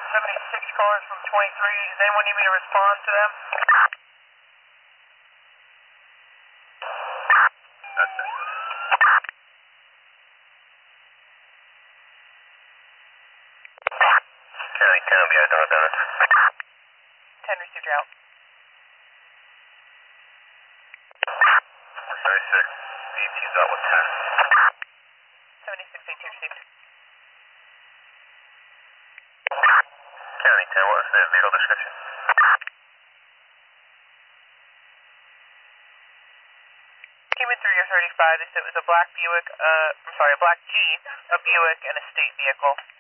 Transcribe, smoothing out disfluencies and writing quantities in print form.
76 cars from 23. Does anyone need me to respond to them? That's it. County 10 will be out northbound. 10 received route. 476. 18's out with 10. 76, 18 received. County 10, what was the vehicle description? Came in 3 of 35. They said it was a black Buick, a black Jeep, a Buick, and a state vehicle.